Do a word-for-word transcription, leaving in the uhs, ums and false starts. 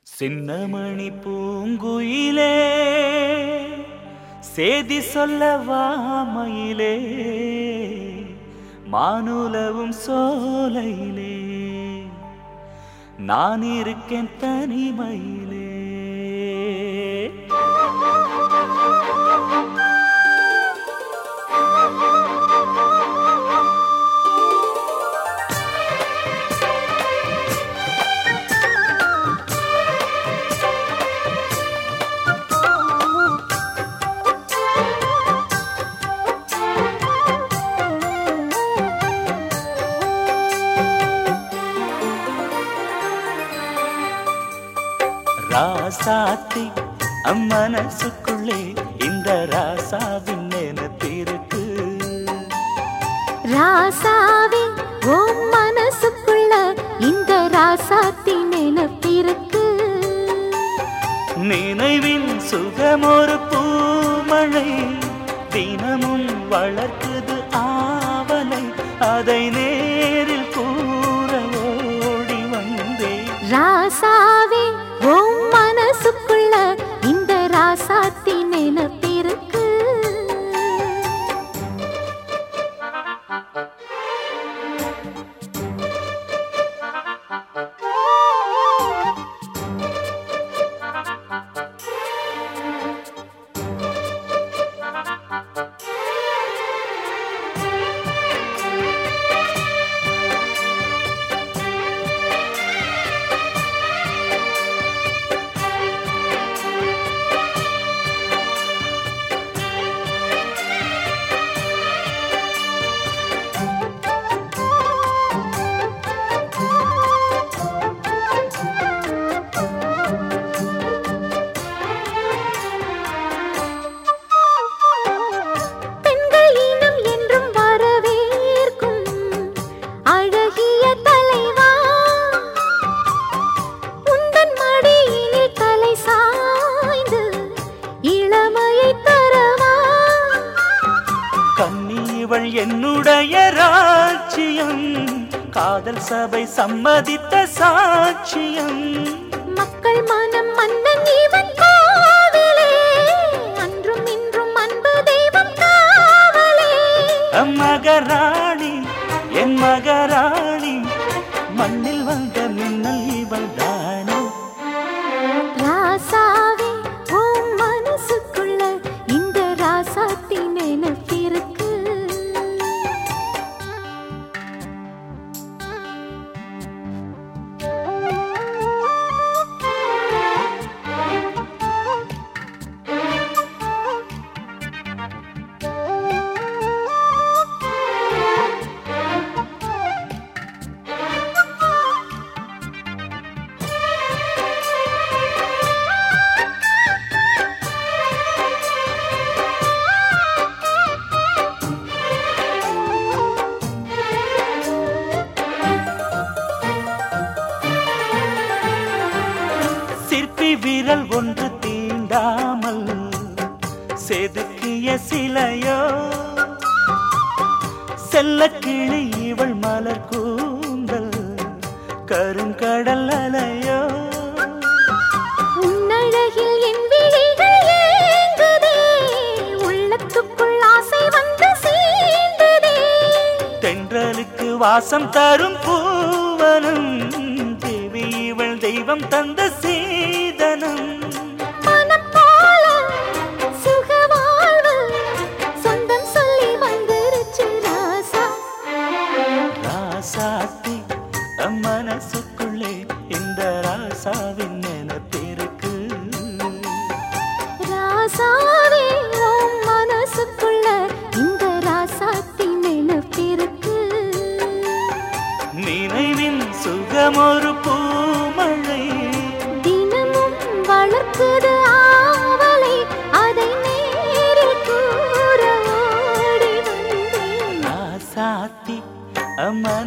சின்னமணி பூங்குயிலே சேதி சொல்லவா மயிலே மானுலவும் சோலையிலே நான் இருக்கேன் தனிமையிலே. ராசாத்தி அம்மனசுக்குள்ளே இந்த ராசாவின் நினைப்பிருக்கு. ராசாவே ஓம் மனசுக்குள்ள இந்த ராசாத்தி நினைப்பிருக்கு. நினைவின் சுகமொரு பூமழை தினமும் வளர்க்குது ஆவலை அதை நேரில் கூற ஓடி வந்தே. ராசாவே ஓம் மனசுக்குள்ள இந்த ராசாத்தி நினைப்பிருக்கு. கன்னியவள் என்னுடைய ராஜ்யம் காதல் சபை சம்மதித்த சாட்சியம். மக்கள் மனம் மன்னன் இவன் கோவிலே அன்றும் இன்றும் அன்பு தெய்வம் காவலே. மகராணி என் மகராணி மண்ணில் வந்த மின்னல் இவள் தானே. ராசாவே ஓம் மனசுக்குள்ள இந்த ராசாத்தி நினைப்பிருக்கு. சிற்பி விரல் ஒன்று தீண்டாமல் செதுக்கிய சிலையோ செல்ல கிளி இவள் மலர் கூந்தல் கருங்கடல் அலையோ. உன்னழகில் என் விழிகள் ஏங்குதே உள்ளத்துக்குள் ஆசை வந்து சேர்ந்ததே. தென்றலுக்கு வாசம் தரும் பூவனம் தேவி இவள் தெய்வம் தந்த சீதனம். மனம் போல சுகவாழ்வு சொந்தம் சொல்லி வந்துருச்சு ராசா. ராசாத்தி மனசுக்குள்ளே இந்த ராசாவின் நினைப்பிருக்கு. ராசாவே ஓம் மனசுக்குள்ள இந்த ராசாத்தி நினைப்பிருக்கு. நினைவின் சுகமொரு பூமழை தினமும் வளர்க்குது ஆவலை அதை நேரில் கூற ஓடி வந்தேன். ராசாத்தி அம்மா